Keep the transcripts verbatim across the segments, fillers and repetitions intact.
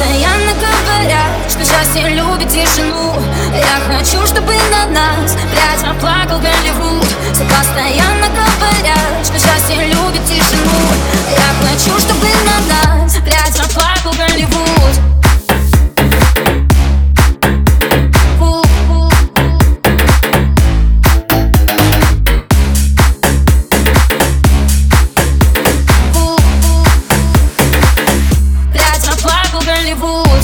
постоянно говорят, что счастье любит тишину. Я хочу, чтобы на нас блядь оплакал Голливуд. Все постоянно говорят, что счастье любит тишину. Я хочу, чтобы на нас блядь оплакал Голливуд. Голливуд.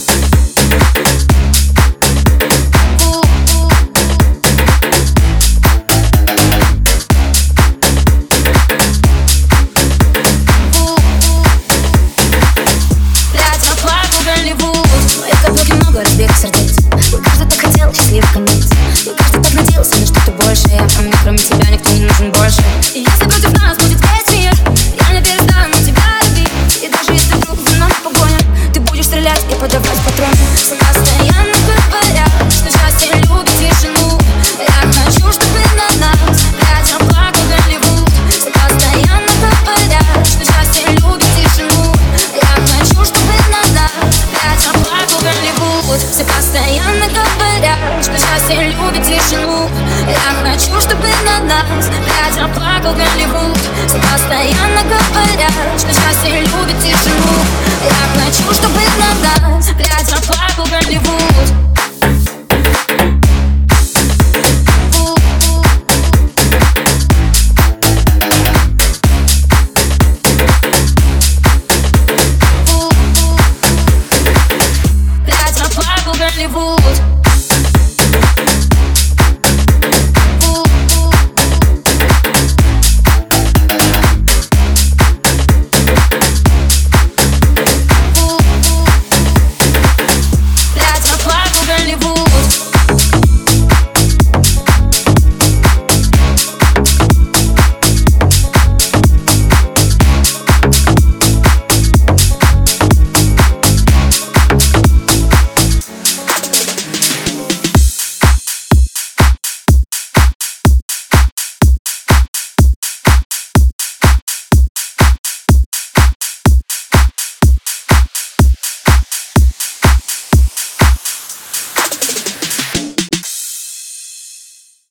Блядь, оплакал Голливуд. В моей каблуке много разбитых сердец. И каждый так хотел счастливый конец. И каждый так надеялся на что-то большее. А мне кроме тебя никто не нужен больше. И если против нас будет весь мир, я не перестану тебя любить. И даже если вдруг за нами погоня, ты будешь стрелять и подавать патроны. Все постоянно говорят, что счастье любит тишину. Я хочу, чтобы на нас блядь оплакал Голливуд. Все постоянно говорят, что счастье любит тишину. Я хочу, чтобы на нас блядь оплакал Голливуд. Все постоянно говорят, что счастье любит тишину. Я хочу, чтобы на нас блядь оплакал Голливуд. Все постоянно говорят, что счастье